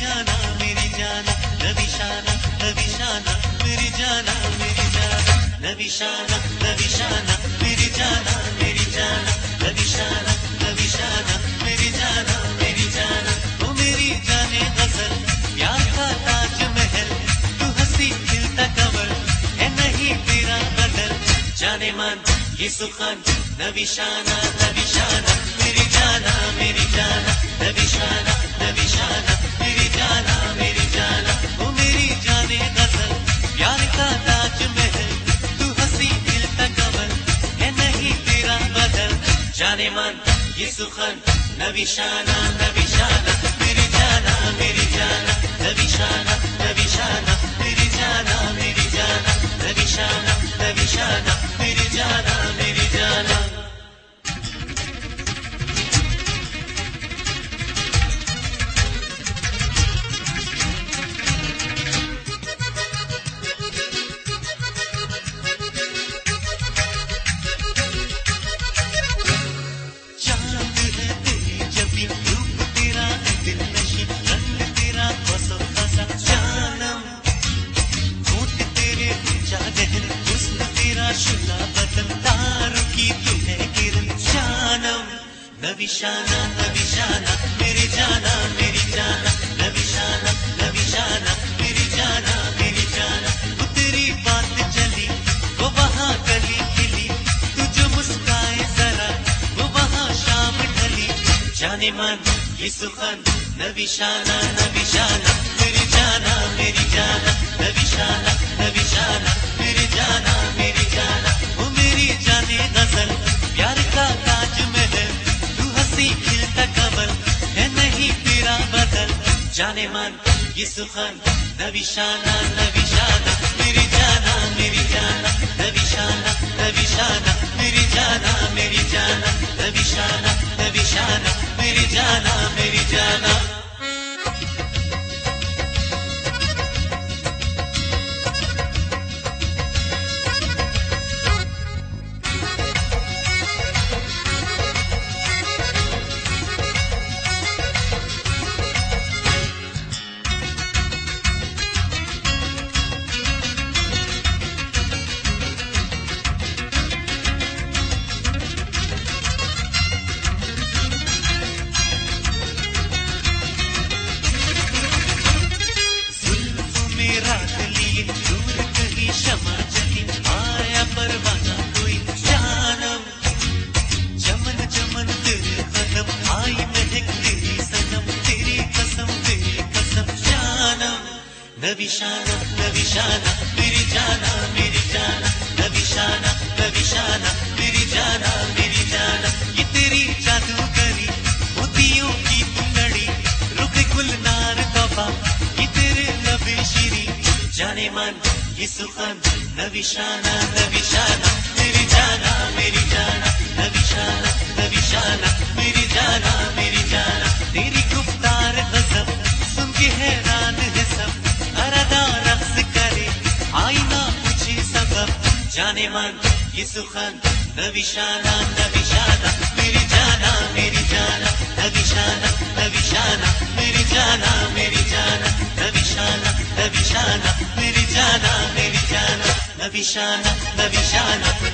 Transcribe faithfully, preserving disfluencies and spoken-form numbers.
जाना मेरी जाना नविशाना नविशाना मेरी जाना मेरी जाना नविशाना नविशाना मेरी जाना मेरी जाना नविशाना नविशाना मेरी जाना मेरी जाना ओ मेरी जाने गजल प्यार का ताजमहल तू हंसी खिलता कमल है नहीं तेरा बदल जाने मन ये सुखन नविशाना नविशाना मेरी जाना मेरी जाना नविशाना नविशाना मेरी जाना मेरी जाना ओ मेरी जाने गजल प्यार का ताजमहल तू हंसी खिलता कमल है नहीं तेरा बदल जाने मन ये सुखन नविशाना नविशाना मेरी जाना मेरी जाना नविशाना नविशाना मेरी जाना मेरी जाना नविशाना नविशाना मेरी जाना मेरी जाना नविशाना नविशाना मेरी जाना मेरी जाना नविशाना नविशाना मेरी जाना मेरी जाना वो तेरी बात चली वो वहाँ गली खिली तू जो मुस्काए जरा वो वहाँ शाम ढली जाने मन ये सुखन नविशाना नविशाना मेरी जाना मेरी जाना नविशाना नविशाना मेरी जाना मेरी जाना वो मेरी जाने गजल प्यार का ताजमहल खिलता कमल है नहीं तेरा बदल जाने मन ये सुखन नविशाना नविशाना मेरी जाना मेरी जाना नविशाना नविशाना मेरी जाना मेरी जाना नविशाना नविशाना मेरी जाना मेरी जाना नविशाना नविशाना मेरी जाना मेरी जाना नविशाना नविशाना मेरी जाना मेरी जाना ये तेरी जादूगरी मोतियों की लड़ी रुक गुलनार तौबा ये तेरे लबे शीरी जाने मन ये सुखन नविशाना नविशाना मेरी जाना मेरी जाना नविशाना नविशाना मेरी जाना मेरी जाना तेरी गुफ्तार गजब सुन के हैरान है सब अरदा रक्स करे आईना पूछे सबब जाने मन ये सुखन नविशाना नविशाना मेरी जाना मेरी जाना नविशाना नविशाना मेरी जाना मेरी जाना नविशाना नविशाना मेरी जाना मेरी जाना नविशाना नविशाना